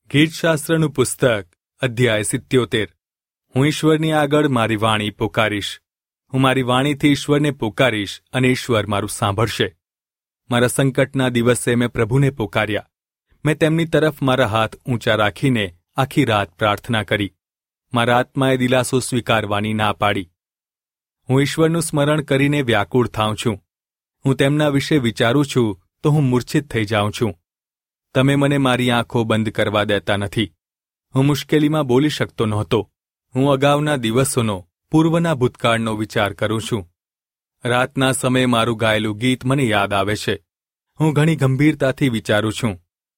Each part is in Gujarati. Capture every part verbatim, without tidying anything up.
ગીતશાસ્ત્રનું પુસ્તક અધ્યાય સિત્યોતેર. હું ઈશ્વરની આગળ મારી વાણી પોકારીશ. હું મારી વાણીથી ઈશ્વરને પોકારીશ અને ઈશ્વર મારું સાંભળશે. મારા સંકટના દિવસે મેં પ્રભુને પોકાર્યા. મેં તેમની તરફ મારા હાથ ઊંચા રાખીને આખી રાત પ્રાર્થના કરી. મારા આત્માએ દિલાસો સ્વીકારવાની ના પાડી. હું ઈશ્વરનું સ્મરણ કરીને વ્યાકુળ થાઉં છું. હું તેમના વિશે વિચારું છું તો હું મૂર્છિત થઈ જાઉં છું. તમે મને મારી આંખો બંધ કરવા દેતા નથી. હું મુશ્કેલીમાં બોલી શકતો નહોતો. હું અગાઉના દિવસોનો, પૂર્વના ભૂતકાળનો વિચાર કરું છું. રાતના સમયે મારું ગાયેલું ગીત મને યાદ આવે છે. હું ઘણી ગંભીરતાથી વિચારું છું.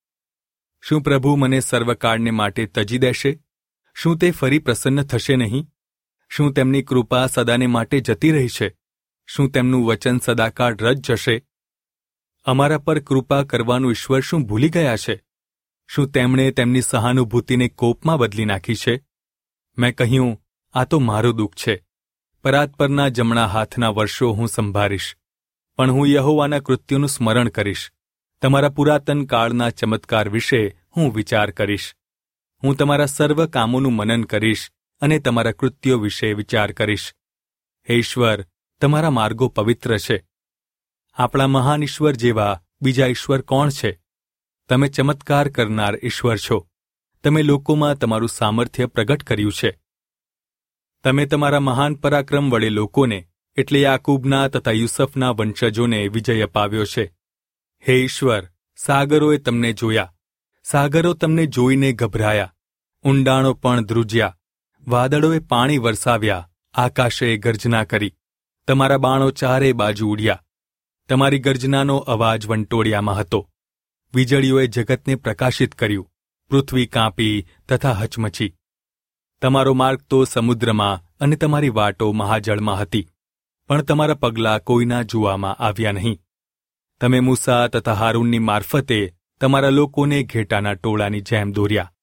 શું પ્રભુ મને સર્વકાળને માટે તજી દેશે? શું તે ફરી પ્રસન્ન થશે નહીં? શું તેમની કૃપા સદાને માટે જતી રહી છે? શું તેમનું વચન સદાકાળ રદ જશે? અમારા પર કૃપા કરવાનું ઈશ્વર શું ભૂલી ગયા છે? શું તેમણે તેમની સહાનુભૂતિને કોપમાં બદલી નાખી છે? મેં કહ્યું, આ તો મારું દુઃખ છે. પરાત્પરના જમણા હાથના વર્ષો હું સંભાળીશ. પણ હું યહોવાના કૃત્યોનું સ્મરણ કરીશ. તમારા પુરાતન કાળના ચમત્કાર વિશે હું વિચાર કરીશ. હું તમારા સર્વ કામોનું મનન કરીશ અને તમારા કૃત્યો વિશે વિચાર કરીશ. હે ઈશ્વર, તમારા માર્ગો પવિત્ર છે. આપણા મહાન ઈશ્વર જેવા બીજા ઈશ્વર કોણ છે? તમે ચમત્કાર કરનાર ઈશ્વર છો. તમે લોકોમાં તમારું સામર્થ્ય પ્રગટ કર્યું છે. તમે તમારા મહાન પરાક્રમ વડે લોકોને, એટલે યાકૂબના તથા યુસફના વંશજોને વિજય અપાવ્યો છે. હે ઈશ્વર, સાગરોએ તમને જોયા. સાગરો તમને જોઈને ગભરાયા. ઊંડાણો પણ ધ્રુજ્યા. વાદળોએ પાણી વરસાવ્યા. આકાશે ગર્જના કરી. તમારા બાણો ચારે બાજુ ઉડ્યા. તમારી ગર્જનાનો અવાજ વંટોળિયામાં હતો. વીજળીઓએ જગતને પ્રકાશિત કર્યું. પૃથ્વી કાંપી તથા હચમચી. તમારો માર્ગ તો સમુદ્રમાં અને તમારી વાટો મહાજળમાં હતી. પણ તમારા પગલાં કોઈના જોવામાં આવ્યા નહીં. તમે મૂસા તથા હારૂનની મારફતે તમારા લોકોને ઘેટાના ટોળાની જેમ દોર્યા.